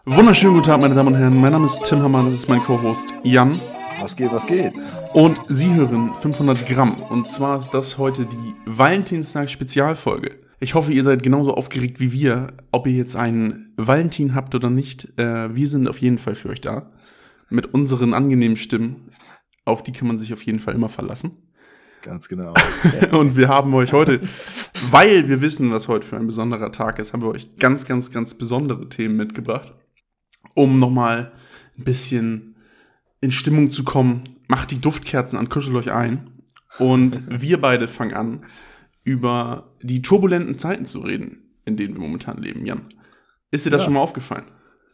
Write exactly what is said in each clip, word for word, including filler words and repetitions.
Wunderschönen guten Tag, meine Damen und Herren. Mein Name ist Tim Hammer, das ist mein Co-Host Jan. Was geht, was geht? Und Sie hören fünfhundert Gramm. Und zwar ist das heute die Valentinstag-Spezialfolge. Ich hoffe, ihr seid genauso aufgeregt wie wir, ob ihr jetzt einen Valentin habt oder nicht. Äh, wir sind auf jeden Fall für euch da. Mit unseren angenehmen Stimmen. Auf die kann man sich auf jeden Fall immer verlassen. Ganz genau. Und wir haben euch heute, weil wir wissen, was heute für ein besonderer Tag ist, haben wir euch ganz, ganz, ganz besondere Themen mitgebracht. Um nochmal ein bisschen in Stimmung zu kommen, macht die Duftkerzen an, kuschelt euch ein. Und wir beide fangen an, über die turbulenten Zeiten zu reden, in denen wir momentan leben. Jan, ist dir das Ja. schon mal aufgefallen?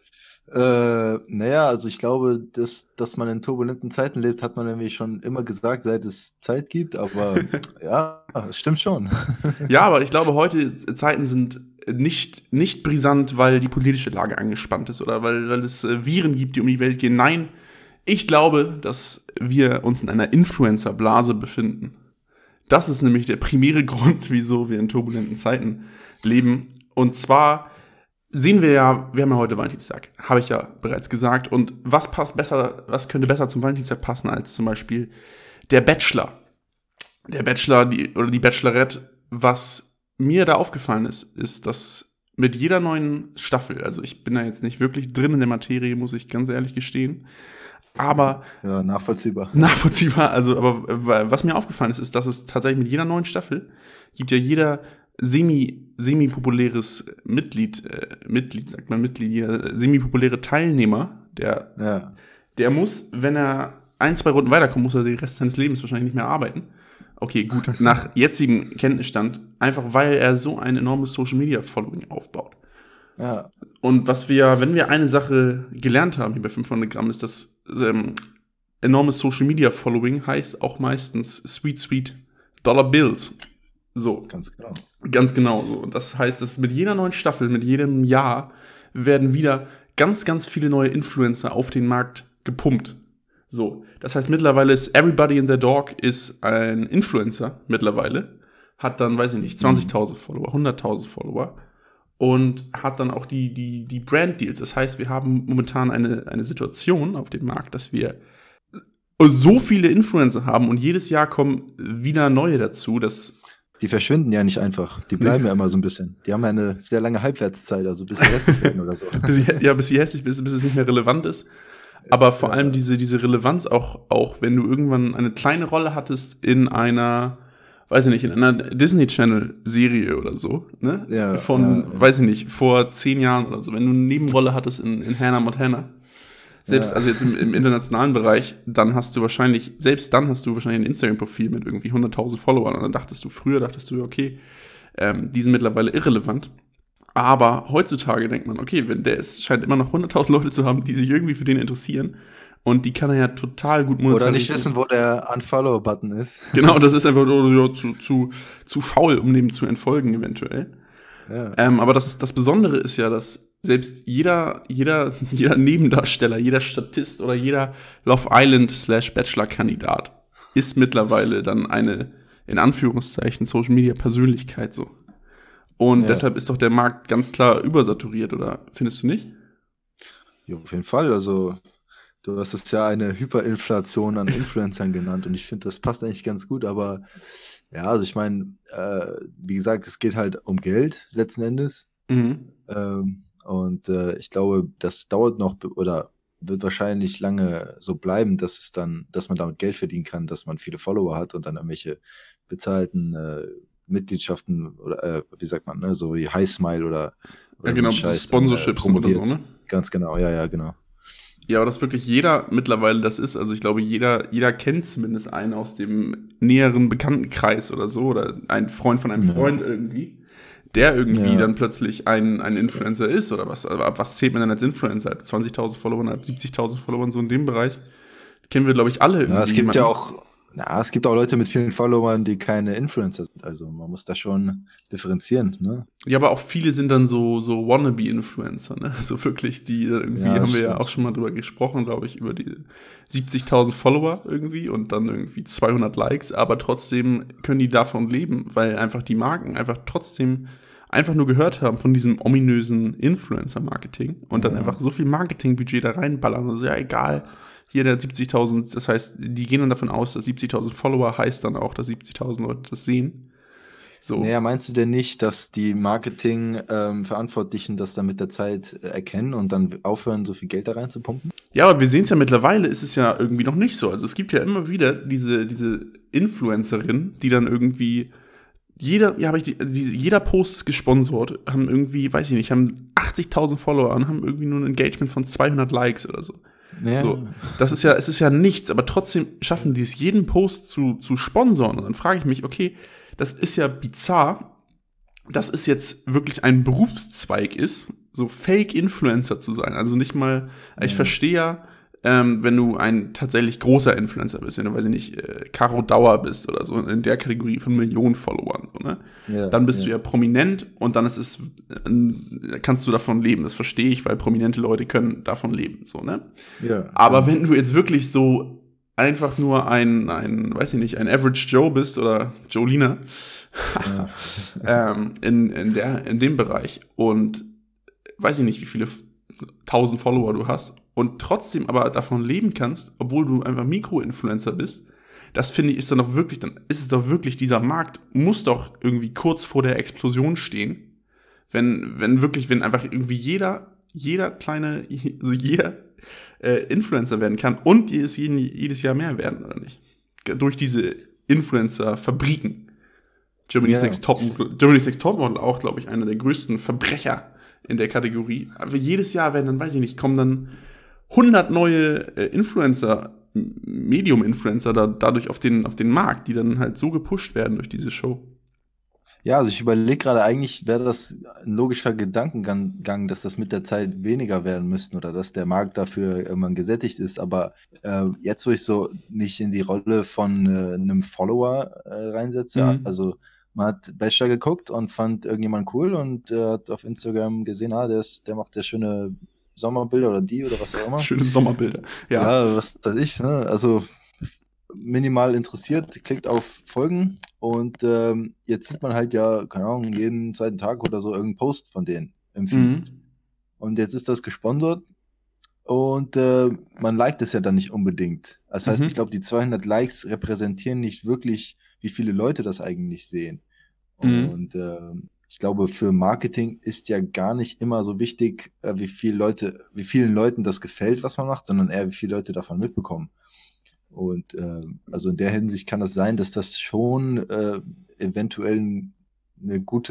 Äh, naja, also ich glaube, dass, dass man in turbulenten Zeiten lebt, hat man nämlich schon immer gesagt, seit es Zeit gibt, aber ja, es stimmt schon. Ja, aber ich glaube, heute Zeiten sind nicht, nicht brisant, weil die politische Lage angespannt ist oder weil, weil es äh, Viren gibt, die um die Welt gehen. Nein, ich glaube, dass wir uns in einer Influencer-Blase befinden. Das ist nämlich der primäre Grund, wieso wir in turbulenten Zeiten leben. Und zwar sehen wir ja, wir haben ja heute Valentinstag, habe ich ja bereits gesagt. Und was passt besser, was könnte besser zum Valentinstag passen als zum Beispiel der Bachelor? Der Bachelor die, oder die Bachelorette. Was mir da aufgefallen ist, ist, dass mit jeder neuen Staffel, also ich bin da jetzt nicht wirklich drin in der Materie, muss ich ganz ehrlich gestehen, aber Ja, nachvollziehbar. nachvollziehbar, also aber äh, was mir aufgefallen ist, ist, dass es tatsächlich mit jeder neuen Staffel gibt ja jeder semi semi-populäres Mitglied, äh, Mitglied, sagt man Mitglied, jeder semi-populäre Teilnehmer, der, Ja, der muss, wenn er ein, zwei Runden weiterkommt, muss er den Rest seines Lebens wahrscheinlich nicht mehr arbeiten. Okay, gut, nach jetzigem Kenntnisstand, einfach weil er so ein enormes Social-Media-Following aufbaut. ja, Und was wir, wenn wir eine Sache gelernt haben hier bei fünfhundert Gramm, ist, dass ähm, enormes Social-Media-Following heißt auch meistens sweet, sweet Dollar Bills. So, ganz genau. ganz genau so. Und das heißt, dass mit jeder neuen Staffel, mit jedem Jahr werden wieder ganz, ganz viele neue Influencer auf den Markt gepumpt. So, das heißt, mittlerweile ist Everybody and their Dog ist ein Influencer mittlerweile, hat dann, weiß ich nicht, zwanzigtausend Follower, hunderttausend Follower und hat dann auch die, die, die Brand-Deals. Das heißt, wir haben momentan eine, eine Situation auf dem Markt, dass wir so viele Influencer haben und jedes Jahr kommen wieder neue dazu, dass Die verschwinden ja nicht einfach. Die bleiben ja immer so ein bisschen. Die haben ja eine sehr lange Halbwertszeit, also bis sie hässlich werden oder so. bis sie, ja, bis sie hässlich ist, bis es nicht mehr relevant ist. Aber vor Ja. allem diese, diese Relevanz auch, auch, wenn du irgendwann eine kleine Rolle hattest in einer, weiß ich nicht, in einer Disney-Channel-Serie oder so, ne? Ja, Von, ja, ja. weiß ich nicht, vor zehn Jahren oder so, wenn du eine Nebenrolle hattest in, in Hannah Montana, selbst, Ja. also jetzt im, im internationalen Bereich, dann hast du wahrscheinlich, selbst dann hast du wahrscheinlich ein Instagram-Profil mit irgendwie hunderttausend Followern und dann dachtest du, früher dachtest du, okay, ähm, die sind mittlerweile irrelevant. Aber heutzutage denkt man, okay, wenn der ist, scheint immer noch hunderttausend Leute zu haben, die sich irgendwie für den interessieren. Und die kann er ja total gut monetarisieren. Oder nicht wissen, wo der Unfollow-Button ist. Genau, das ist einfach oh, ja, zu, zu, zu faul, um dem zu entfolgen eventuell. Ja. Ähm, aber das, das Besondere ist ja, dass selbst jeder, jeder, jeder Nebendarsteller, jeder Statist oder jeder Love Island slash Bachelor-Kandidat ist mittlerweile dann eine, in Anführungszeichen, Social-Media-Persönlichkeit so. Und Ja. deshalb ist doch der Markt ganz klar übersaturiert, oder findest du nicht? Ja, auf jeden Fall. Also, du hast es ja eine Hyperinflation an Influencern genannt und ich finde, das passt eigentlich ganz gut. Aber ja, also ich meine, äh, wie gesagt, es geht halt um Geld letzten Endes. Mhm. Ähm, und äh, ich glaube, das dauert noch be- oder wird wahrscheinlich lange so bleiben, dass es dann, dass man damit Geld verdienen kann, dass man viele Follower hat und dann irgendwelche bezahlten äh, Mitgliedschaften oder äh, wie sagt man, ne, so wie High Smile oder, oder Ja, genau, so so ein Scheiß dann, äh, Sponsorships oder so, promoviert. ne? Ganz genau, ja, ja, genau. Ja, aber dass wirklich jeder mittlerweile das ist, also ich glaube, jeder, jeder kennt zumindest einen aus dem näheren Bekanntenkreis oder so, oder ein Freund von einem Ja. Freund irgendwie, der irgendwie Ja. dann plötzlich ein, ein Influencer ist oder was. Aber ab was zählt man denn als Influencer? Ab zwanzigtausend Followern, ab siebzigtausend Followern, so in dem Bereich. Kennen wir, glaube ich, alle irgendwie. Ja, es gibt jemanden. ja auch, ja, es gibt auch Leute mit vielen Followern, die keine Influencer sind. Also man muss da schon differenzieren, ne? Ja, aber auch viele sind dann so, so Wannabe-Influencer, ne? So wirklich, die irgendwie, Ja, haben wir ja stimmt. auch schon mal drüber gesprochen, glaube ich, über die siebzigtausend Follower irgendwie und dann irgendwie zweihundert Likes, aber trotzdem können die davon leben, weil einfach die Marken einfach trotzdem einfach nur gehört haben von diesem ominösen Influencer-Marketing und dann Ja. einfach so viel Marketingbudget da reinballern. Also ja, egal, hier der siebzigtausend, das heißt, die gehen dann davon aus, dass siebzigtausend Follower heißt dann auch, dass siebzigtausend Leute das sehen. So. Naja, meinst du denn nicht, dass die Marketing-Verantwortlichen ähm, das dann mit der Zeit äh, erkennen und dann aufhören, so viel Geld da reinzupumpen? Ja, aber wir sehen es ja mittlerweile, ist es ja irgendwie noch nicht so. Also es gibt ja immer wieder diese, diese Influencerin, die dann irgendwie jeder, ja, habe ich die, die, jeder Post ist gesponsert, haben irgendwie, weiß ich nicht, haben achtzigtausend Follower und haben irgendwie nur ein Engagement von zweihundert Likes oder so. Ja. So, das ist ja, es ist ja nichts, aber trotzdem schaffen die es, jeden Post zu, zu sponsern. Und dann frage ich mich, okay, das ist ja bizarr, dass es jetzt wirklich ein Berufszweig ist, so Fake-Influencer zu sein. Also nicht mal, ich Ja. verstehe ja, ähm, wenn du ein tatsächlich großer Influencer bist, wenn du, weiß ich nicht, äh, Caro Dauer bist oder so, in der Kategorie von Millionen Followern, so, ne? Ja, Dann bist ja. du ja prominent und dann ist es, äh, kannst du davon leben. Das verstehe ich, weil prominente Leute können davon leben, so, ne? Ja, Aber ja. wenn du jetzt wirklich so einfach nur ein, ein, weiß ich nicht, ein Average Joe bist oder Jolina, Ja. ähm, in, in, der, in dem Bereich und weiß ich nicht, wie viele f- tausend Follower du hast und trotzdem aber davon leben kannst, obwohl du einfach Mikroinfluencer bist, das finde ich, ist dann doch wirklich, dann ist es doch wirklich, dieser Markt muss doch irgendwie kurz vor der Explosion stehen, wenn, wenn wirklich, wenn einfach irgendwie jeder, jeder kleine, also jeder äh, Influencer werden kann und die es jeden, jedes Jahr mehr werden, oder nicht? Durch diese Influencer-Fabriken. Germany's Ja. Next Topmodel, Germany's Next Topmodel auch, glaube ich, einer der größten Verbrecher in der Kategorie. Aber jedes Jahr werden dann, weiß ich nicht, kommen dann hundert neue äh, Influencer, M- Medium-Influencer da, dadurch auf den, auf den Markt, die dann halt so gepusht werden durch diese Show. Ja, also ich überlege gerade, eigentlich wäre das ein logischer Gedankengang, dass das mit der Zeit weniger werden müssten oder dass der Markt dafür irgendwann gesättigt ist. Aber äh, jetzt, wo ich so mich in die Rolle von äh, einem Follower äh, reinsetze, Mhm. also man hat Bachelor geguckt und fand irgendjemand cool und äh, hat auf Instagram gesehen, ah, der, ist, der macht ja schöne Sommerbilder oder die oder was auch immer. Schöne Sommerbilder. Ja. Ja, was weiß ich, ne? Also minimal interessiert, klickt auf Folgen und ähm, jetzt sieht man halt ja, keine Ahnung, jeden zweiten Tag oder so irgendeinen Post von denen im Feed. Mhm. Und jetzt ist das gesponsert und äh, man liked es ja dann nicht unbedingt. Das heißt, Mhm. ich glaube, die zweihundert Likes repräsentieren nicht wirklich, wie viele Leute das eigentlich sehen. Mhm. Und äh, ich glaube, für Marketing ist ja gar nicht immer so wichtig, äh, wie viele Leute, wie vielen Leuten das gefällt, was man macht, sondern eher, wie viele Leute davon mitbekommen. Und äh, also in der Hinsicht kann das sein, dass das schon äh, eventuell eine gute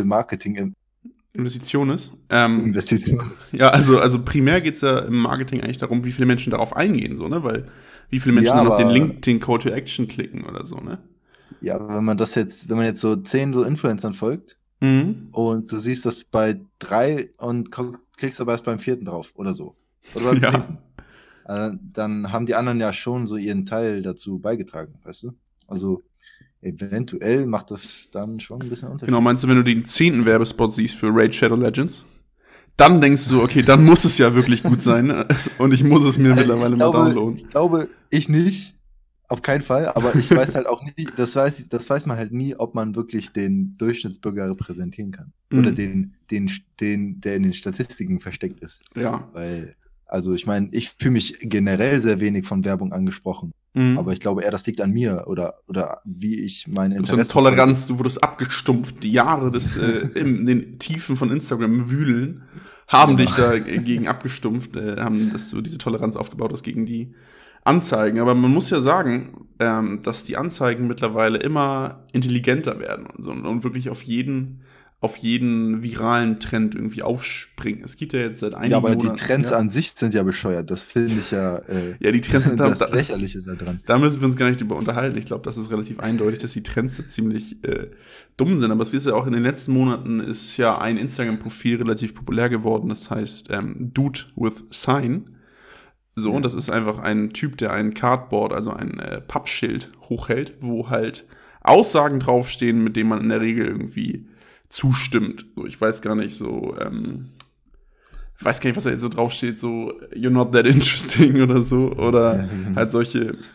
Investition ist. Ähm, Marketing-Investition ist. ja, also, also primär geht es ja im Marketing eigentlich darum, wie viele Menschen darauf eingehen, so, ne? Weil wie viele Menschen Ja, dann auf den aber- Link, den Call to Action klicken oder so, ne? Ja, aber wenn man das jetzt, wenn man jetzt so zehn so Influencern folgt Mhm. und du siehst das bei drei und guck- klickst aber erst beim vierten drauf oder so. Oder beim Ja. zehnten. Äh, dann haben die anderen ja schon so ihren Teil dazu beigetragen, weißt du? Also eventuell macht das dann schon ein bisschen Unterschied. Genau, meinst du, wenn du den zehnten Werbespot siehst für Raid Shadow Legends, dann denkst du, okay, dann muss es ja wirklich gut sein, ne? Und ich muss es mir Also mittlerweile ich mal glaube, downloaden. Ich glaube, ich nicht. Auf keinen Fall, aber ich weiß halt auch nie, das weiß, ich- das weiß man halt nie, ob man wirklich den Durchschnittsbürger repräsentieren kann. Oder Mhm. den, den, den, der in den Statistiken versteckt ist. Ja. Weil, also ich meine, ich fühle mich generell sehr wenig von Werbung angesprochen. Mhm. Aber ich glaube eher, das liegt an mir oder, oder wie ich mein Du hast Interesse. eine Toleranz, du wurdest abgestumpft. Die Jahre des äh, in den Tiefen von Instagram wühlen haben Genau. dich dagegen abgestumpft, äh, haben, dass du diese Toleranz aufgebaut hast gegen die Anzeigen. Aber man muss ja sagen, ähm, dass die Anzeigen mittlerweile immer intelligenter werden und so und wirklich auf jeden auf jeden viralen Trend irgendwie aufspringen. Es gibt ja jetzt seit einigen Ja, aber die Monaten, Trends ja. an sich sind ja bescheuert. Das finde ich ja, äh, Ja, die Trends sind da, das da, Lächerliche da dran. da müssen wir uns gar nicht drüber unterhalten. Ich glaube, das ist relativ eindeutig, dass die Trends da ziemlich äh, dumm sind. Aber es ist ja auch in den letzten Monaten ist ja ein Instagram-Profil relativ populär geworden. Das heißt ähm, Dude with Sign. So, Ja. und das ist einfach ein Typ, der ein Cardboard, also ein äh, Pappschild hochhält, wo halt Aussagen draufstehen, mit denen man in der Regel irgendwie zustimmt. So, ich weiß gar nicht, so, ähm, ich weiß gar nicht, was da jetzt so draufsteht, so, you're not that interesting oder so, oder Ja, genau. halt solche,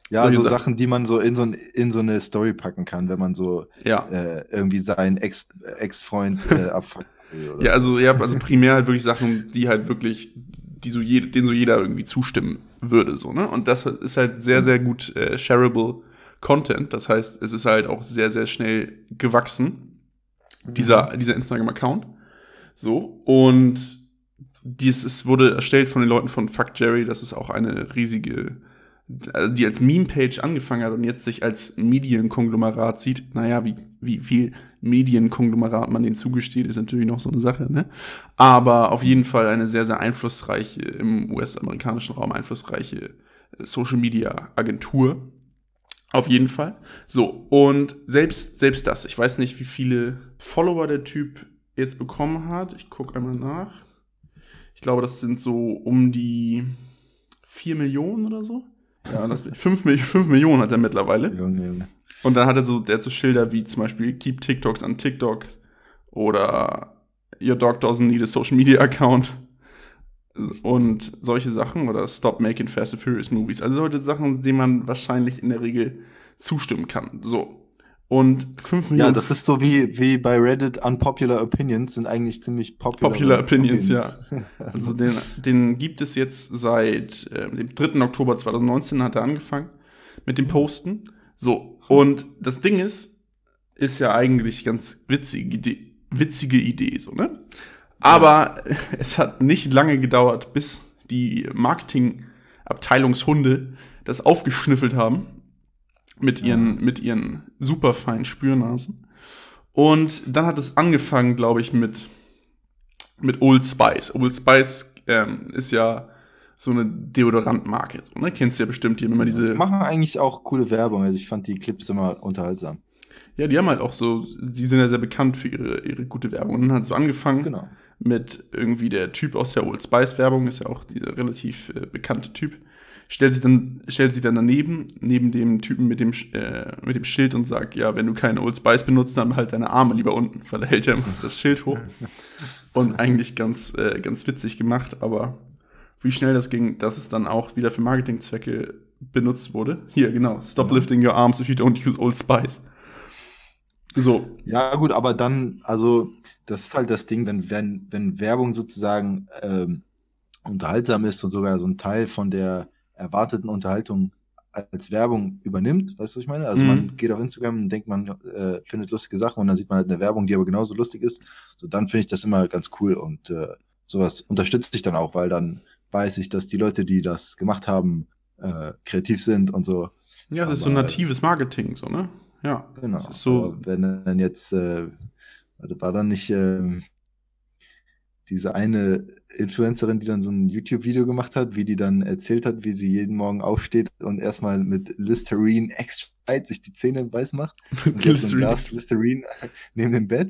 Ja, Solche so Sachen. Sachen, die man so in so, ein, in so eine Story packen kann, wenn man so Ja. äh, irgendwie seinen Ex, Ex-Freund äh, abfucken will. Oder Ja, so. also, ja, also primär halt wirklich Sachen, die halt wirklich, die so je, denen so jeder irgendwie zustimmen würde, so, ne? Und das ist halt sehr, sehr gut äh, shareable Content. Das heißt, es ist halt auch sehr, sehr schnell gewachsen, dieser, dieser Instagram-Account. So. Und dies ist, wurde erstellt von den Leuten von Fuck Jerry. Das ist auch eine riesige, die als Meme-Page angefangen hat und jetzt sich als Medienkonglomerat sieht. Naja, wie, wie viel Medienkonglomerat man denen zugesteht, ist natürlich noch so eine Sache, ne? Aber auf jeden Fall eine sehr, sehr einflussreiche, im U S-amerikanischen Raum einflussreiche Social-Media-Agentur. Auf jeden Fall. So, und selbst, selbst das, ich weiß nicht, wie viele Follower der Typ jetzt bekommen hat. Ich gucke einmal nach. Ich glaube, das sind so um die vier Millionen oder so. Ja, das fünf Millionen hat er mittlerweile. Junge, Junge. Und dann hat er so, der hat so Schilder wie zum Beispiel Keep TikToks an TikToks oder Your dog doesn't need a social media account und solche Sachen oder Stop making Fast and Furious Movies. Also solche Sachen, denen man wahrscheinlich in der Regel zustimmen kann. So. Und fünf Millionen. Ja, das ist so wie, wie bei Reddit, Unpopular Opinions sind eigentlich ziemlich popular. Popular Opinions, ja. Also den, den gibt es jetzt seit äh, dem dritten Oktober zweitausendneunzehn hat er angefangen mit dem Posten. So, und das Ding ist, ist ja eigentlich ganz witzige Idee, witzige Idee, so, ne? Aber ja. Es hat nicht lange gedauert, bis die Marketing-Abteilungshunde das aufgeschnüffelt haben mit ihren, ja. mit ihren superfeinen Spürnasen. Und dann hat es angefangen, glaube ich, mit, mit Old Spice. Old Spice ähm, ist ja so eine Deodorantmarke, so, ne? Kennst du ja bestimmt, die haben immer diese. Die machen eigentlich auch coole Werbung, also ich fand die Clips immer unterhaltsam. Ja, die haben halt auch so, die sind ja sehr bekannt für ihre, ihre gute Werbung. Und dann hat es so angefangen genau. mit irgendwie der Typ aus der Old Spice Werbung, ist ja auch dieser relativ äh, bekannte Typ, stellt sich dann, stellt sich dann daneben, neben dem Typen mit dem, äh, mit dem Schild und sagt, ja, wenn du keine Old Spice benutzt, dann halt deine Arme lieber unten, weil er hält ja das Schild hoch. Und eigentlich ganz, äh, ganz witzig gemacht, aber wie schnell das ging, dass es dann auch wieder für Marketingzwecke benutzt wurde. Hier, genau, stop ja. lifting your arms if you don't use Old Spice. So. Ja, gut, aber dann, also, das ist halt das Ding, wenn, wenn, wenn Werbung sozusagen ähm, unterhaltsam ist und sogar so ein Teil von der erwarteten Unterhaltung als Werbung übernimmt, weißt du, was ich meine? Also mhm. man geht auf Instagram und denkt, man äh, findet lustige Sachen und dann sieht man halt eine Werbung, die aber genauso lustig ist. So, dann finde ich das immer ganz cool und äh, sowas unterstützt sich dann auch, weil dann weiß ich, dass die Leute, die das gemacht haben, äh, kreativ sind und so. Ja, das aber, ist so natives Marketing, so, ne? Ja. Genau. So. Aber wenn dann jetzt, äh, war dann nicht äh, diese eine Influencerin, die dann so ein YouTube-Video gemacht hat, wie die dann erzählt hat, wie sie jeden Morgen aufsteht und erstmal mit Listerine extra sich die Zähne weiß macht. Und jetzt so ein Glas Listerine neben dem Bett.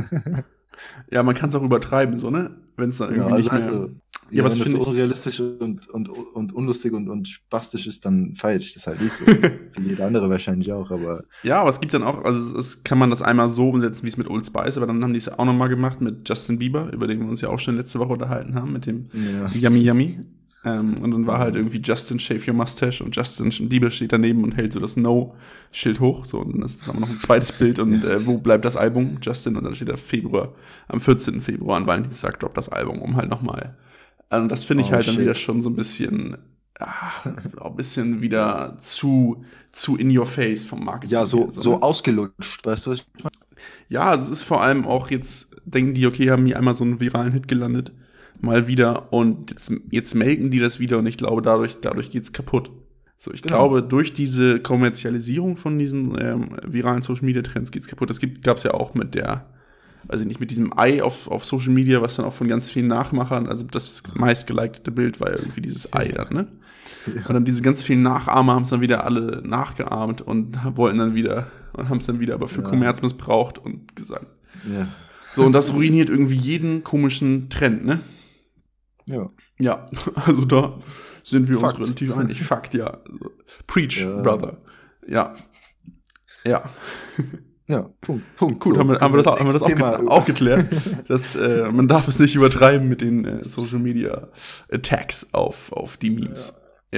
Ja, man kann es auch übertreiben, so, ne? Wenn es dann irgendwie genau, also nicht mehr... Also, ja, ja, was wenn das so unrealistisch und, und, und unlustig und, und spastisch ist, dann feiere ich das halt nicht so. Wie jeder andere wahrscheinlich auch, aber... Ja, aber es gibt dann auch, also es kann man das einmal so umsetzen, wie es mit Old Spice, aber dann haben die es auch nochmal gemacht mit Justin Bieber, über den wir uns ja auch schon letzte Woche unterhalten haben, mit dem ja. Yummy Yummy. Ähm, und dann war halt irgendwie Justin Shave Your Mustache und Justin Bieber steht daneben und hält so das No-Schild hoch. So, und dann ist das aber noch ein zweites Bild und äh, wo bleibt das Album? Justin, und dann steht da Februar, am vierzehnten Februar an Valentinstag droppt das Album, um halt nochmal. Und das finde ich oh, halt shit. dann wieder schon so ein bisschen, ah, ein bisschen wieder zu, zu in your face vom Marketing. Ja, so, so, so ne? ausgelutscht, weißt du, was ich meine? Ja, es ist vor allem auch jetzt, denken die, okay, haben hier einmal so einen viralen Hit gelandet. Mal wieder und jetzt, jetzt melken die das wieder und ich glaube, dadurch, dadurch geht's kaputt. So, ich genau. glaube, durch diese Kommerzialisierung von diesen ähm, viralen Social Media Trends geht's kaputt. Das gibt, gab's ja auch mit der, weiß ich nicht, mit diesem Ei auf, auf Social Media, was dann auch von ganz vielen Nachmachern, also das meistgelikte Bild war ja irgendwie dieses Ei dann, ne? Ja. Und dann diese ganz vielen Nachahmer haben es dann wieder alle nachgeahmt und wollten dann wieder, und haben es dann wieder aber für ja. Kommerz missbraucht und gesagt. Ja. So, und das ruiniert irgendwie jeden komischen Trend, ne? Ja. Ja, also da sind wir Fakt. uns relativ einig. Fakt, ja. Also, preach, ja. brother. Ja. Ja. Ja, Punkt. Punkt. Gut, so, haben wir, haben wir das, auch, haben wir das auch, Thema ge- auch geklärt. dass, äh, man darf es nicht übertreiben mit den äh, Social Media Attacks auf, auf die Memes. Ja. ja.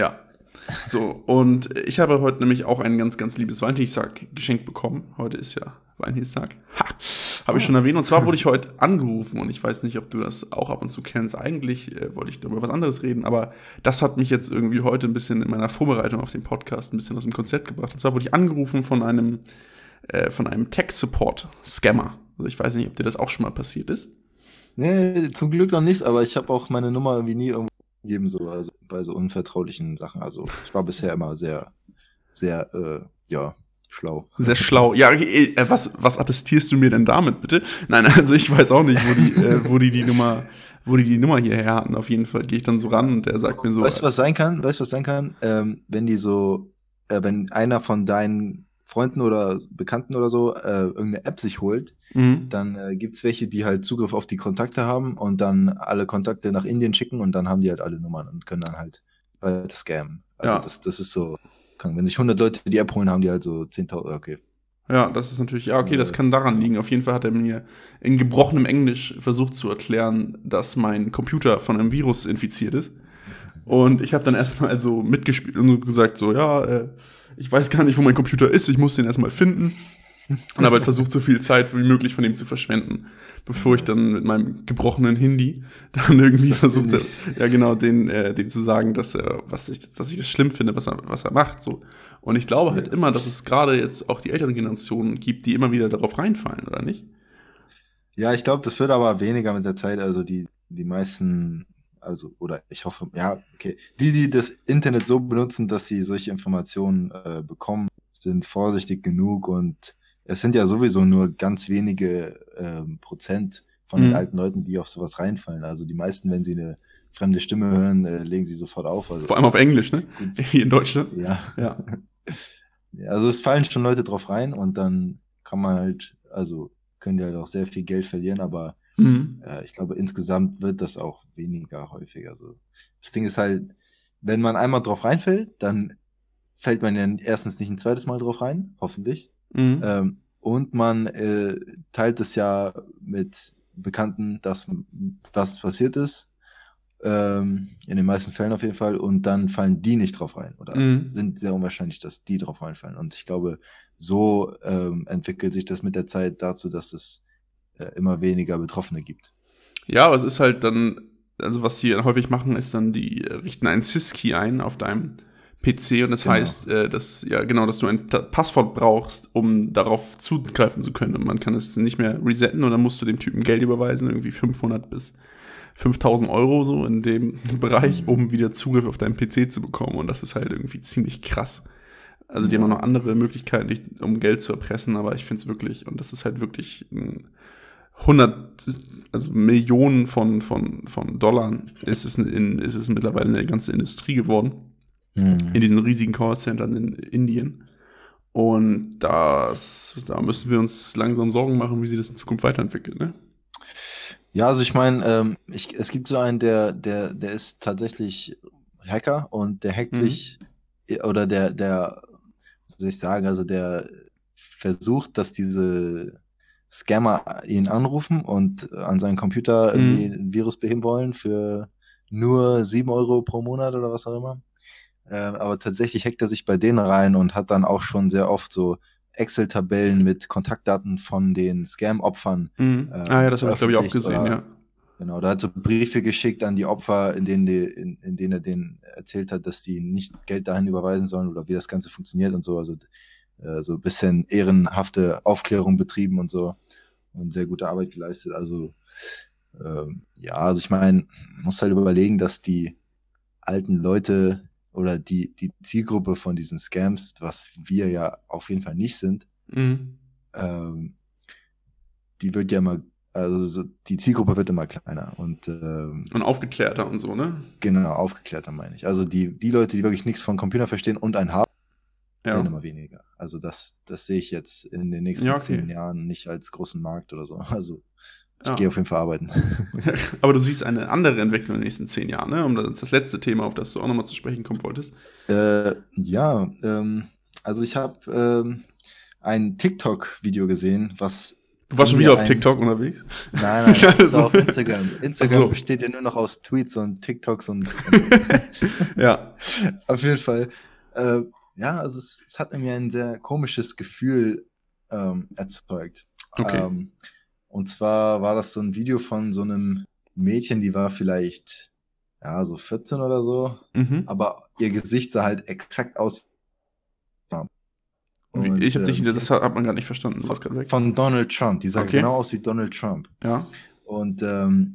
So, und ich habe heute nämlich auch ein ganz, ganz liebes Valentinstag geschenkt bekommen. Heute ist ja Valentinstag. Ha! Habe ich schon erwähnt. Und zwar wurde ich heute angerufen und ich weiß nicht, ob du das auch ab und zu kennst. Eigentlich äh, wollte ich über was anderes reden, aber das hat mich jetzt irgendwie heute ein bisschen in meiner Vorbereitung auf den Podcast ein bisschen aus dem Konzept gebracht. Und zwar wurde ich angerufen von einem, äh, von einem Tech-Support-Scammer. Also ich weiß nicht, ob dir das auch schon mal passiert ist. Nee, zum Glück noch nicht, aber ich habe auch meine Nummer irgendwie nie irgendwo gegeben, so, also bei so unvertraulichen Sachen. Also ich war bisher immer sehr, sehr, äh, ja, schlau. Sehr schlau. Ja, okay, äh, was, was attestierst du mir denn damit, bitte? Nein, also ich weiß auch nicht, wo die, äh, wo die die Nummer, wo die die Nummer hierher hatten. Auf jeden Fall gehe ich dann so ran und der sagt mir so. Weißt du, was sein kann? Weißt du, was sein kann? Ähm, wenn die so, äh, wenn einer von deinen Freunden oder Bekannten oder so äh, irgendeine App sich holt, Mhm. dann äh, gibt's welche, die halt Zugriff auf die Kontakte haben und dann alle Kontakte nach Indien schicken und dann haben die halt alle Nummern und können dann halt weiter scammen. Also Ja. das, das ist so, kann, wenn sich hundert Leute die App holen, haben die halt so zehntausend, okay. Ja, das ist natürlich, ja, okay, das Äh, kann daran liegen. Auf jeden Fall hat er mir in gebrochenem Englisch versucht zu erklären, dass mein Computer von einem Virus infiziert ist. Und ich habe dann erstmal also mitgespielt und so gesagt, so, ja, äh, ich weiß gar nicht, wo mein Computer ist, ich muss den erstmal finden. Und habe halt versucht, so viel Zeit wie möglich von ihm zu verschwenden, bevor ich dann mit meinem gebrochenen Hindi dann irgendwie Das versucht bin habe, ja genau, den, äh, dem zu sagen, dass er, was ich, dass ich das schlimm finde, was er, was er macht. So. Und ich glaube halt Ja. immer, dass es gerade jetzt auch die älteren Generationen gibt, die immer wieder darauf reinfallen, oder nicht? Ja, ich glaube, das wird aber weniger mit der Zeit. Also die, die meisten, also, oder ich hoffe, ja, okay. Die, die das Internet so benutzen, dass sie solche Informationen äh, bekommen, sind vorsichtig genug und es sind ja sowieso nur ganz wenige ähm, Prozent von den Mhm. alten Leuten, die auf sowas reinfallen. Also die meisten, wenn sie eine fremde Stimme hören, äh, legen sie sofort auf. Also Vor allem auf Englisch, ne? gut, Hier in Deutschland. ja. Ja. Ja, also es fallen schon Leute drauf rein und dann kann man halt, also können die halt auch sehr viel Geld verlieren, aber Mhm. äh, ich glaube, insgesamt wird das auch weniger häufig. Also das Ding ist halt, wenn man einmal drauf reinfällt, dann fällt man ja erstens nicht ein zweites Mal drauf rein, hoffentlich. Mhm. Ähm, und man äh, teilt es ja mit Bekannten, dass was passiert ist. Ähm, in den meisten Fällen auf jeden Fall. Und dann fallen die nicht drauf rein. Oder Mhm. sind sehr unwahrscheinlich, dass die drauf reinfallen. Und ich glaube, so ähm, entwickelt sich das mit der Zeit dazu, dass es äh, immer weniger Betroffene gibt. Ja, aber es ist halt dann, also was die häufig machen, ist dann, die äh, richten einen Sys-Key ein auf deinem P C und das Genau. heißt, äh, dass, ja genau, dass du ein Ta- Passwort brauchst, um darauf zugreifen zu können. Und man kann es nicht mehr resetten und dann musst du dem Typen Geld überweisen, irgendwie fünfhundert bis fünftausend Euro so in dem Bereich, Mhm. um wieder Zugriff auf deinen P C zu bekommen. Und das ist halt irgendwie ziemlich krass. Also die haben auch Ja. noch andere Möglichkeiten, dich, um Geld zu erpressen, aber ich finde es wirklich, und das ist halt wirklich ein hundert, also Millionen von, von, von Dollar ist es, in, ist es mittlerweile eine ganze Industrie geworden, Mhm. in diesen riesigen Callcentern in Indien. Und das, da müssen wir uns langsam Sorgen machen, wie sich das in Zukunft weiterentwickelt, ne? Ja, also ich meine, ähm, ich, es gibt so einen, der, der, der ist tatsächlich Hacker und der hackt Mhm. sich, oder der, der, was soll ich sagen, also der versucht, dass diese Scammer ihn anrufen und an seinen Computer irgendwie Mhm. ein Virus beheben wollen für nur sieben Euro pro Monat oder was auch immer. Ähm, aber tatsächlich hackt er sich bei denen rein und hat dann auch schon sehr oft so Excel-Tabellen mit Kontaktdaten von den Scam-Opfern Mhm. Ah ja, ähm, das habe ich, glaube ich, auch veröffentlicht gesehen, oder ja. genau, da hat so Briefe geschickt an die Opfer, in denen, die, in, in denen er denen erzählt hat, dass die nicht Geld dahin überweisen sollen oder wie das Ganze funktioniert und so. Also äh, so ein bisschen ehrenhafte Aufklärung betrieben und so und sehr gute Arbeit geleistet. Also ähm, ja, also ich meine, man muss halt überlegen, dass die alten Leute oder die, die Zielgruppe von diesen Scams, was wir ja auf jeden Fall nicht sind, Mhm. ähm, die wird ja immer, also so, die Zielgruppe wird immer kleiner und ähm, Und aufgeklärter und so, ne? genau, aufgeklärter meine ich. Also die, die Leute, die wirklich nichts von Computer verstehen und einen haben, werden Ja. immer weniger. Also das, das sehe ich jetzt in den nächsten Ja, okay. zehn Jahren nicht als großen Markt oder so. Also ich Ja. gehe auf jeden Fall arbeiten. Aber du siehst eine andere Entwicklung in den nächsten zehn Jahren, ne? Um das, das letzte Thema, auf das du auch nochmal zu sprechen kommen wolltest. äh, ja, ähm, also ich habe ähm, ein TikTok-Video gesehen, was Du warst schon wieder auf TikTok unterwegs? Nein, nein, das ist so. auf Instagram. Instagram so. besteht ja nur noch aus Tweets und TikToks und, und ja. Auf jeden Fall. Äh, ja, also es, es hat in mir ein sehr komisches Gefühl ähm, erzeugt. Okay. Ähm, und zwar war das so ein Video von so einem Mädchen, die war vielleicht, ja, so vierzehn oder so, Mhm. aber ihr Gesicht sah halt exakt aus. Wie, Und, ich habe dich, ähm, das hat man gar nicht verstanden. Du warst von, gerade weg. von Donald Trump. Die sah Okay. genau aus wie Donald Trump. Ja. Und ähm,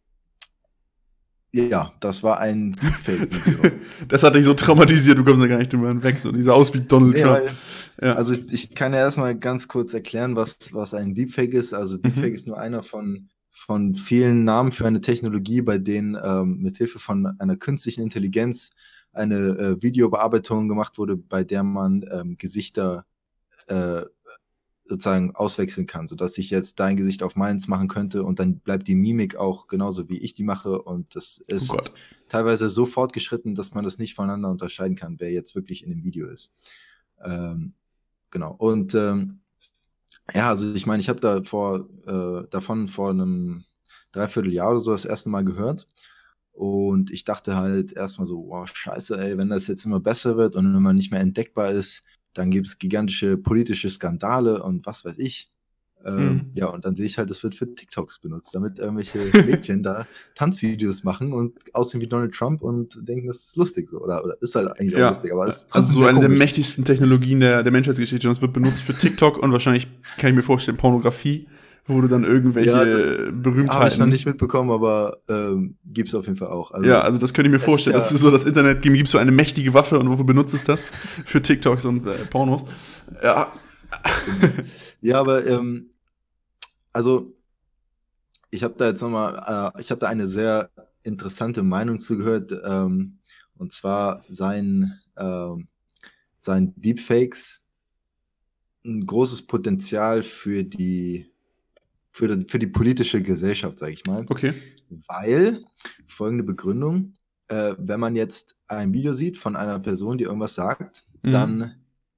ja, das war ein Deepfake-Video. Das hat dich so traumatisiert, du kommst ja gar nicht drüber hinweg. So, die sah aus wie Donald Nee, Trump. weil, Ja. Also ich, ich kann ja erstmal ganz kurz erklären, was, was ein Deepfake ist. Also Deepfake Mhm. ist nur einer von, von vielen Namen für eine Technologie, bei denen ähm, mit Hilfe von einer künstlichen Intelligenz eine äh, Videobearbeitung gemacht wurde, bei der man ähm, Gesichter äh, sozusagen auswechseln kann, sodass ich jetzt dein Gesicht auf meins machen könnte und dann bleibt die Mimik auch genauso, wie ich die mache, und das Oh ist Gott. teilweise so fortgeschritten, dass man das nicht voneinander unterscheiden kann, wer jetzt wirklich in dem Video ist. Ähm, genau. Und ähm, ja, also ich meine, ich habe da vor, äh, davon vor einem Dreivierteljahr oder so das erste Mal gehört. Und ich dachte halt erstmal so, wow, scheiße, ey, wenn das jetzt immer besser wird und wenn man nicht mehr entdeckbar ist, dann gibt es gigantische politische Skandale und was weiß ich. Ähm, Mhm. Ja, und dann sehe ich halt, das wird für TikToks benutzt, damit irgendwelche Mädchen da Tanzvideos machen und aussehen wie Donald Trump und denken, das ist lustig so. Oder, oder ist halt eigentlich auch Ja. lustig, aber es ist Also trotzdem so sehr eine der komisch. mächtigsten Technologien der, der Menschheitsgeschichte. Und es wird benutzt für TikTok und wahrscheinlich, kann ich mir vorstellen, Pornografie, wo du dann irgendwelche Ja, das Berühmtheiten. Habe ich noch nicht mitbekommen, aber ähm, gibt's auf jeden Fall auch. Also, ja, also das könnte ich mir es ist vorstellen, ja- dass du so das Internet gibst, gibst so eine mächtige Waffe und wofür benutzt es das? Für TikToks und äh, Pornos. Ja. Ja, aber ähm, also ich habe da jetzt nochmal, äh, ich habe da eine sehr interessante Meinung zugehört, ähm, und zwar sein, ähm, sein Deepfakes ein großes Potenzial für die, für die, für die politische Gesellschaft, sage ich mal. Okay. Weil, folgende Begründung, äh, wenn man jetzt ein Video sieht von einer Person, die irgendwas sagt, Mhm. dann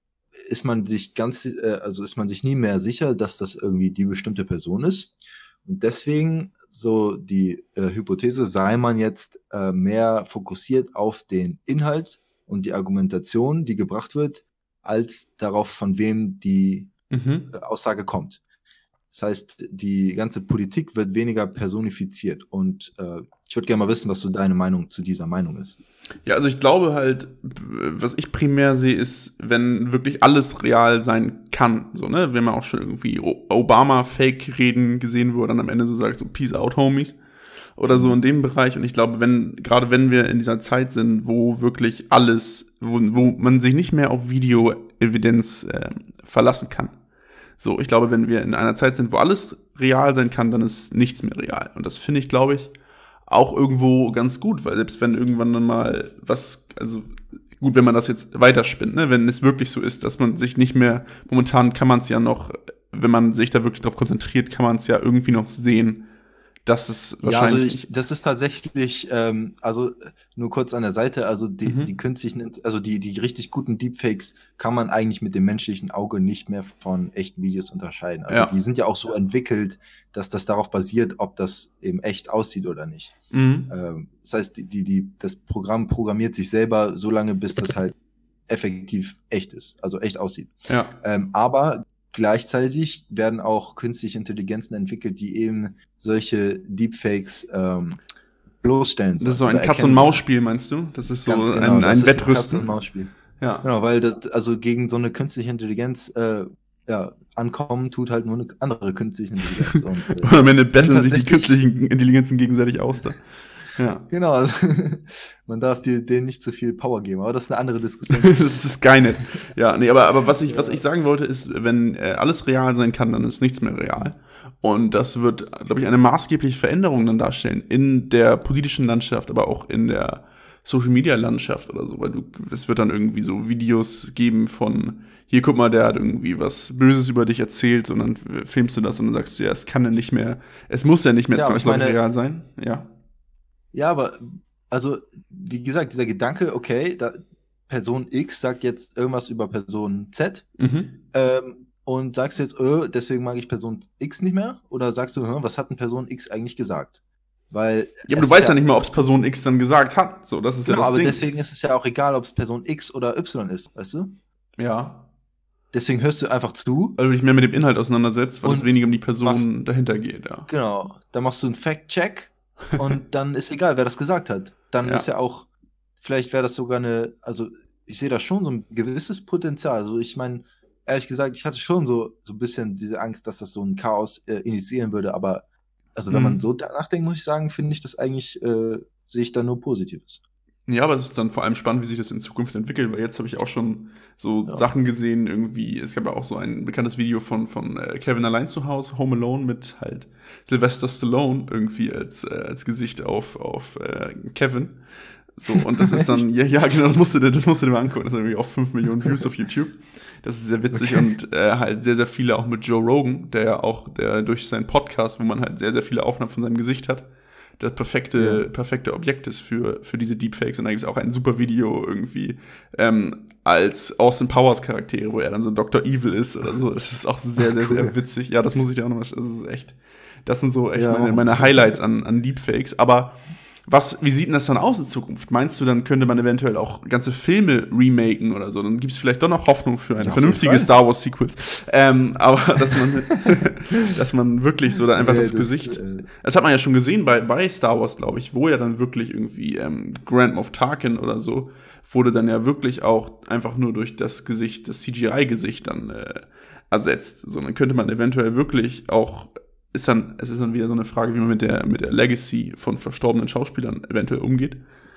ist man sich ganz, äh, also ist man sich nie mehr sicher, dass das irgendwie die bestimmte Person ist. Und deswegen, so die äh, Hypothese, sei man jetzt äh, mehr fokussiert auf den Inhalt und die Argumentation, die gebracht wird, als darauf, von wem die Mhm. äh, Aussage kommt. Das heißt, die ganze Politik wird weniger personifiziert. Und äh, ich würde gerne mal wissen, was so deine Meinung zu dieser Meinung ist. Ja, also ich glaube halt, was ich primär sehe, ist, wenn wirklich alles real sein kann. So, ne? Wir haben ja auch schon irgendwie Obama-Fake-Reden gesehen, wo er dann am Ende so sagt, so Peace out, Homies. Oder so in dem Bereich. Und ich glaube, wenn, gerade wenn wir in dieser Zeit sind, wo wirklich alles, wo, wo man sich nicht mehr auf Video-Evidenz äh, verlassen kann. So, ich glaube, wenn wir in einer Zeit sind, wo alles real sein kann, dann ist nichts mehr real. Und das finde ich, glaube ich, auch irgendwo ganz gut, weil selbst wenn irgendwann dann mal was, also gut, wenn man das jetzt weiterspinnt, ne, wenn es wirklich so ist, dass man sich nicht mehr, momentan kann man es ja noch, wenn man sich da wirklich drauf konzentriert, kann man es ja irgendwie noch sehen, dass es Ja, also wahrscheinlich ich, das ist tatsächlich, ähm, also nur kurz an der Seite, also die, Mhm. die künstlichen, also die, die richtig guten Deepfakes kann man eigentlich mit dem menschlichen Auge nicht mehr von echten Videos unterscheiden. Also Ja. die sind ja auch so entwickelt, dass das darauf basiert, ob das eben echt aussieht oder nicht. Mhm. Ähm, das heißt, die, die, die, das Programm programmiert sich selber so lange, bis das halt effektiv echt ist, also echt aussieht. Ja. Ähm, aber gleichzeitig werden auch künstliche Intelligenzen entwickelt, die eben solche Deepfakes ähm, bloßstellen sollen. Das ist so ein oder Katz- erkennen und sollen. Maus-Spiel, meinst du? Das ist so Ganz genau, ein, das ein ist ein Katz- und Wettrüsten. Maus-Spiel. Ja. Genau, weil das, also gegen so eine künstliche Intelligenz äh, ja, ankommen tut halt nur eine andere künstliche Intelligenz. Und, äh, Und am Ende betteln sich die tatsächlich- künstlichen Intelligenzen gegenseitig aus. Da. Ja. Genau, also, man darf dir denen nicht zu viel Power geben, aber das ist eine andere Diskussion. Das ist Skynet. Ja, nee, aber, aber was ich, was ich sagen wollte, ist, wenn äh, alles real sein kann, dann ist nichts mehr real. Und das wird, glaube ich, eine maßgebliche Veränderung dann darstellen in der politischen Landschaft, aber auch in der Social-Media-Landschaft oder so, weil du, es wird dann irgendwie so Videos geben von, hier, guck mal, der hat irgendwie was Böses über dich erzählt und dann filmst du das und dann sagst du, ja, es kann ja nicht mehr, es muss ja nicht mehr Ja, aber ich zwangsläufig meine- real sein. Ja. Ja, aber also, wie gesagt, dieser Gedanke, okay, da, Person X sagt jetzt irgendwas über Person Z, Mhm. ähm, und sagst du jetzt, äh, deswegen mag ich Person X nicht mehr? Oder sagst du, hm, was hat denn Person X eigentlich gesagt? Weil Ja, aber du weißt ja nicht mal, ob es Person X dann gesagt hat. So, das ist genau, ja das aber Ding. deswegen ist es ja auch egal, ob es Person X oder Y ist, weißt du? Ja. Deswegen hörst du einfach zu. Weil du dich mehr mit dem Inhalt auseinandersetzt, weil Und es weniger um die Person machst- dahinter geht, ja. Genau, dann machst du einen Fact-Check und dann ist egal, wer das gesagt hat. Dann Ja. ist ja auch, vielleicht wäre das sogar eine, also ich sehe da schon so ein gewisses Potenzial. Also ich meine, ehrlich gesagt, ich hatte schon so, so ein bisschen diese Angst, dass das so ein Chaos äh, initiieren würde, aber also wenn Mhm. man so danach denkt, muss ich sagen, finde ich das eigentlich, äh, sehe ich da nur Positives. Ja, aber es ist dann vor allem spannend, wie sich das in Zukunft entwickelt, weil jetzt habe ich auch schon so Ja. Sachen gesehen, irgendwie, es gab ja auch so ein bekanntes Video von, von äh, Kevin allein zu Hause, Home Alone, mit halt Sylvester Stallone irgendwie als, äh, als Gesicht auf, auf äh, Kevin. So, und das ist dann, ja, ja, genau, das musst du dir, das musst du dir mal angucken. Das hat irgendwie auch fünf Millionen Views auf YouTube. Das ist sehr witzig Okay. und äh, halt sehr, sehr viele auch mit Joe Rogan, der ja auch, der durch seinen Podcast, wo man halt sehr, sehr viele Aufnahmen von seinem Gesicht hat, das perfekte, Ja. perfekte Objekt ist für, für diese Deepfakes. Und da gibt es auch ein super Video irgendwie ähm, als Austin Powers Charaktere, wo er dann so Doktor Evil ist oder so. Das ist auch sehr, sehr, Cool. sehr witzig. Ja, das muss ich dir auch nochmal, das ist echt, das sind so echt Ja, meine, auch. meine Highlights an, an Deepfakes. Aber was, wie sieht denn das dann aus in Zukunft? Meinst du, dann könnte man eventuell auch ganze Filme remaken oder so? Dann gibt es vielleicht doch noch Hoffnung für ein Ja, auf vernünftige jeden Fall. Star Wars Sequels. Ähm, aber dass man, dass man wirklich so dann einfach Nee, das, das, Gesicht. äh, Das hat man ja schon gesehen bei, bei Star Wars, glaube ich, wo ja dann wirklich irgendwie ähm, Grand Moff Tarkin oder so wurde dann ja wirklich auch einfach nur durch das Gesicht, das C G I-Gesicht dann äh, ersetzt. So, dann könnte man eventuell wirklich auch ist dann, es ist dann wieder so eine Frage, wie man mit der, mit der Legacy von verstorbenen Schauspielern eventuell umgeht.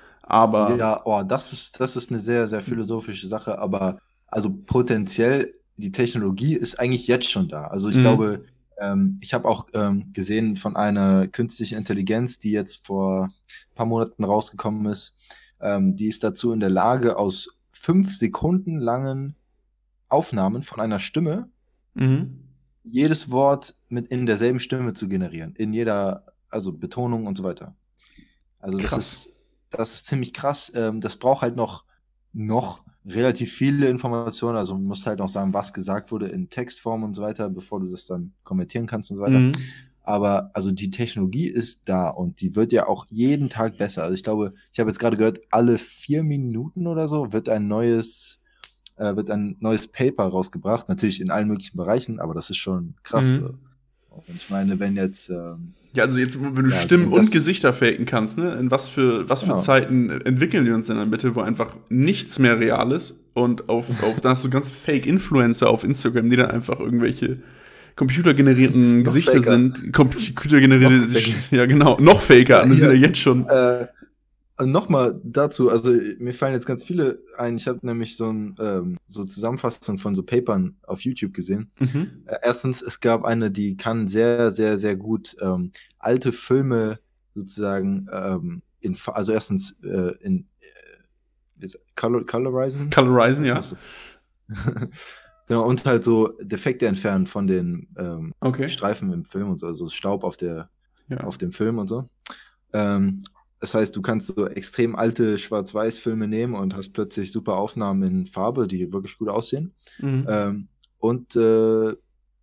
Aber Ja, oh, das ist, das ist eine sehr, sehr philosophische Sache, aber also potenziell, die Technologie ist eigentlich jetzt schon da. Also ich Mhm. glaube, ähm, ich habe auch ähm, gesehen von einer künstlichen Intelligenz, die jetzt vor ein paar Monaten rausgekommen ist, ähm, die ist dazu in der Lage, aus fünf Sekunden langen Aufnahmen von einer Stimme mhm. jedes Wort mit in derselben Stimme zu generieren, in jeder, also Betonung und so weiter. Also das Krass. ist, das ist ziemlich krass. Ähm, das braucht halt noch, noch relativ viele Informationen. Also man muss halt noch sagen, was gesagt wurde in Textform und so weiter, bevor du das dann kommentieren kannst und so weiter. Mhm. Aber also die Technologie ist da und die wird ja auch jeden Tag besser. Also ich glaube, ich habe jetzt gerade gehört, alle vier Minuten oder so wird ein neues äh, wird ein neues Paper rausgebracht, natürlich in allen möglichen Bereichen, aber das ist schon krass. Mhm. So. Und ich meine, wenn jetzt ähm, Ja, also jetzt, wenn du Ja, Stimmen wenn das- und Gesichter faken kannst, ne? In was für, was für Genau. Zeiten entwickeln wir uns denn dann bitte, wo einfach nichts mehr real ist und auf, auf da hast du ganz Fake-Influencer auf Instagram, die dann einfach irgendwelche computergenerierten Noch Gesichter faker. sind. Computergenerierte, Noch faker. ja genau, noch faker, Ja, wir sind ja hier. jetzt schon. Äh, Nochmal dazu, also mir fallen jetzt ganz viele ein. Ich habe nämlich so ein ähm, so Zusammenfassung von so Papern auf YouTube gesehen. Mhm. Äh, erstens, es gab eine, die kann sehr, sehr, sehr gut ähm, alte Filme sozusagen ähm, in, Fa- also erstens äh, in äh, wie ist- color, colorisen. Colorisen, Was ja. heißt das so? Genau, und halt so Defekte entfernen von den ähm, Okay. Streifen im Film und so, also Staub auf der Ja. auf dem Film und so. Ähm, das heißt, du kannst so extrem alte Schwarz-Weiß-Filme nehmen und hast plötzlich super Aufnahmen in Farbe, die wirklich gut aussehen. Mhm. Ähm, und äh,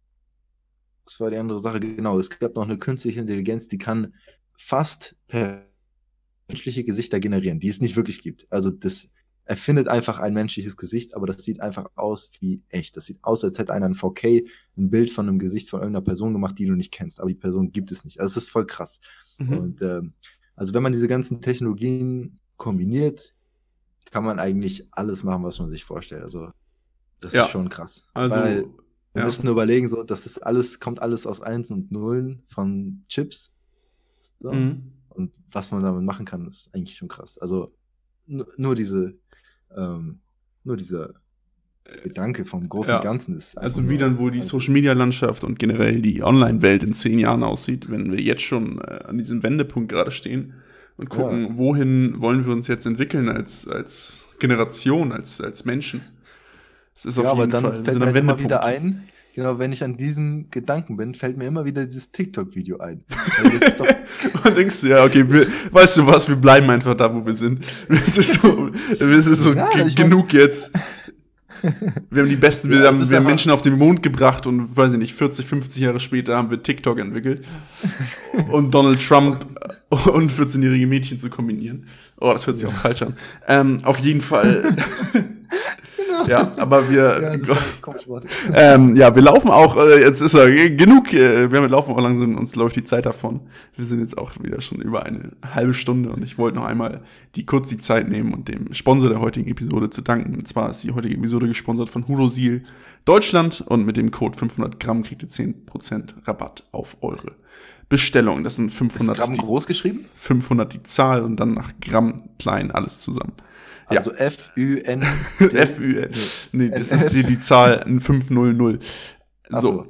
was war die andere Sache? Genau, es gab noch eine künstliche Intelligenz, die kann fast per menschliche Gesichter generieren, die es nicht wirklich gibt. Also das erfindet einfach ein menschliches Gesicht, aber das sieht einfach aus wie echt. Das sieht aus, als hätte einer in vier K ein Bild von einem Gesicht von irgendeiner Person gemacht, die du nicht kennst, aber die Person gibt es nicht. Also es ist voll krass. Mhm. Und ähm, also wenn man diese ganzen Technologien kombiniert, kann man eigentlich alles machen, was man sich vorstellt. Also das Ja. ist schon krass. Also, Weil wir ja. müssen nur überlegen, so, das ist alles, kommt alles aus Einsen und Nullen von Chips. So. Mhm. Und was man damit machen kann, ist eigentlich schon krass. Also nur, nur diese, ähm, nur dieser Gedanke vom großen Ja. Ganzen ist. einfach Also nur- wie dann wohl die also- Social-Media-Landschaft und generell die Online-Welt in zehn Jahren aussieht, wenn wir jetzt schon äh, an diesem Wendepunkt gerade stehen und gucken, Ja. wohin wollen wir uns jetzt entwickeln als, als Generation, als, als Menschen. Es ist Ja, auf aber jeden dann Fall, wir fällt sind mir am halt immer Wendepunkt. wieder ein, genau, wenn ich an diesem Gedanken bin, fällt mir immer wieder dieses TikTok-Video ein. Also das ist doch, Und denkst du, ja, okay, wir, weißt du was, wir bleiben einfach da, wo wir sind. Es ist so, es ist so Ja, ge- ich mein- genug jetzt. Wir haben die besten, wir Ja, haben, das ist wir haben aber- Menschen auf den Mond gebracht und, weiß ich nicht, vierzig, fünfzig Jahre später haben wir TikTok entwickelt. Und Donald Trump und vierzehnjährige Mädchen zu kombinieren. Oh, das hört sich auch falsch an. Ähm, auf jeden Fall. Ja, aber wir, Ja, das war ein komisches Wort. ähm, ja, wir laufen auch, äh, jetzt ist er g- genug, äh, wir laufen auch langsam, uns läuft die Zeit davon. Wir sind jetzt auch wieder schon über eine halbe Stunde und ich wollte noch einmal die kurz die Zeit nehmen und dem Sponsor der heutigen Episode zu danken. Und zwar ist die heutige Episode gesponsert von Hudosil Deutschland und mit dem Code fünfhundert Gramm kriegt ihr zehn Prozent Rabatt auf eure Bestellung. Das sind Ist fünfhundert, Gramm die, groß geschrieben? fünfhundert die Zahl und dann nach Gramm klein alles zusammen. Ja. Also F Ü N. F Ü N. Nee, das ist die, die Zahl fünfhundert. So.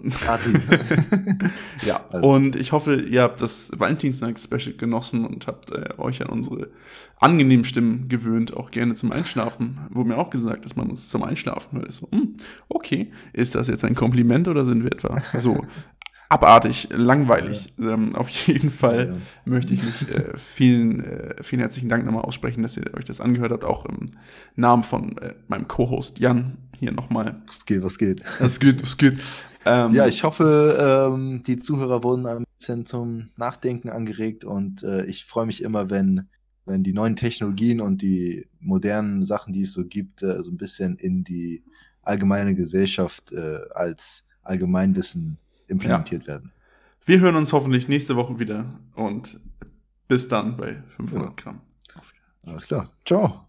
Ja, Also. und ich hoffe, ihr habt das Valentinstag-Special genossen und habt äh, euch an unsere angenehmen Stimmen gewöhnt, auch gerne zum Einschlafen. Wurde mir auch gesagt, dass man uns zum Einschlafen hört. Ich so, hm, okay, ist das jetzt ein Kompliment oder sind wir etwa so abartig, langweilig? Ja. Ähm, auf jeden Fall ja, ja. möchte ich mich äh, vielen, äh, vielen herzlichen Dank nochmal aussprechen, dass ihr euch das angehört habt, auch im Namen von äh, meinem Co-Host Jan hier nochmal. Was geht, was geht? Was geht, was geht? Ähm, ja, ich hoffe, ähm, die Zuhörer wurden ein bisschen zum Nachdenken angeregt und äh, ich freue mich immer, wenn, wenn die neuen Technologien und die modernen Sachen, die es so gibt, äh, so ein bisschen in die allgemeine Gesellschaft äh, als Allgemeinwissen implementiert ja. werden. Wir hören uns hoffentlich nächste Woche wieder und bis dann bei fünfhundert Gramm. Alles klar. Ciao.